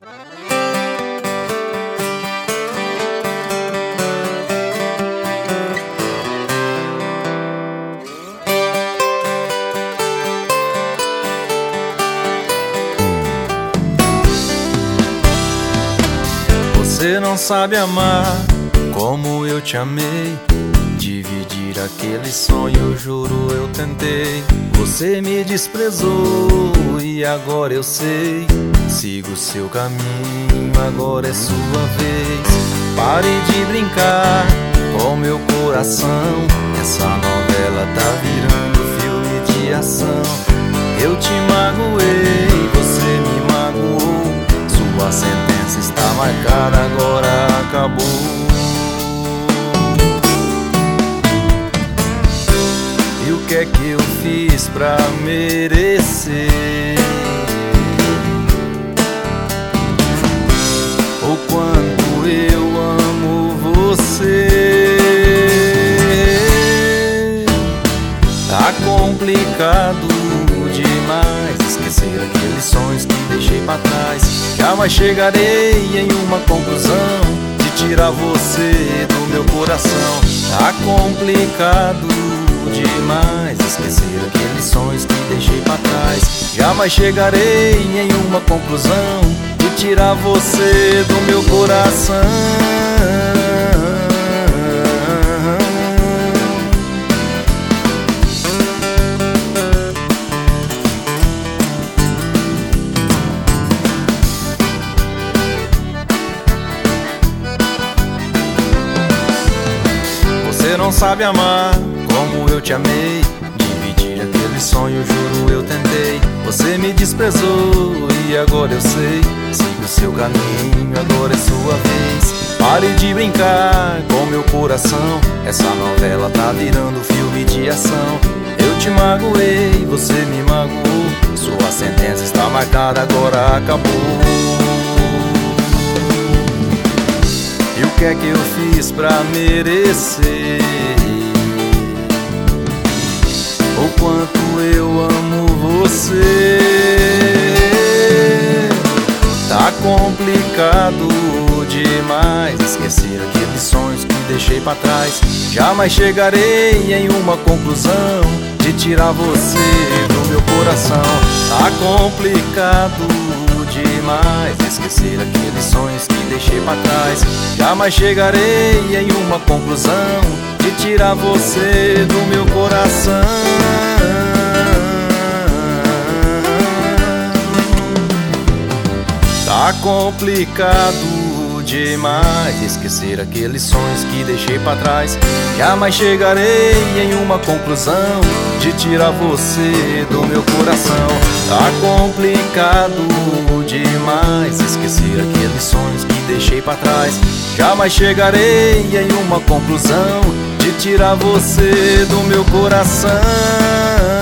Você não sabe amar como eu te amei. Dividir aquele sonho, juro eu tentei. Você me desprezou e agora eu sei. Sigo seu caminho, agora é sua vez. Pare de brincar com meu coração. Essa novela tá virando filme de ação. Eu te magoei, você me magoou. Sua sentença está marcada, agora acabou. E o que é que eu fiz pra merecer? O quanto eu amo você. Tá complicado demais esquecer aqueles sonhos que deixei pra trás. Jamais chegarei em uma conclusão de tirar você do meu coração. Tá complicado demais esquecer aqueles sonhos que deixei pra trás. Jamais chegarei em uma conclusão de tirar você do meu coração. Você não sabe amar como eu te amei. Dividir aquele sonho, juro eu tentei. Você me desprezou e agora eu sei. Sigo seu caminho, agora é sua vez. Pare de brincar com meu coração. Essa novela tá virando filme de ação. Eu te magoei, você me magoou. Sua sentença está marcada, agora acabou. E o que é que eu fiz pra merecer? O quanto eu amo você. Tá complicado demais esquecer aqueles sonhos que deixei pra trás. Jamais chegarei em uma conclusão de tirar você do meu coração. Tá complicado demais esquecer aqueles sonhos que deixei pra trás. Jamais chegarei em uma conclusão de tirar você do meu coração. Tá complicado demais esquecer aqueles sonhos que deixei pra trás. Jamais chegarei em uma conclusão de tirar você do meu coração. Tá complicado demais esquecer aqueles sonhos que deixei pra trás. Jamais chegarei em uma conclusão de tirar você do meu coração.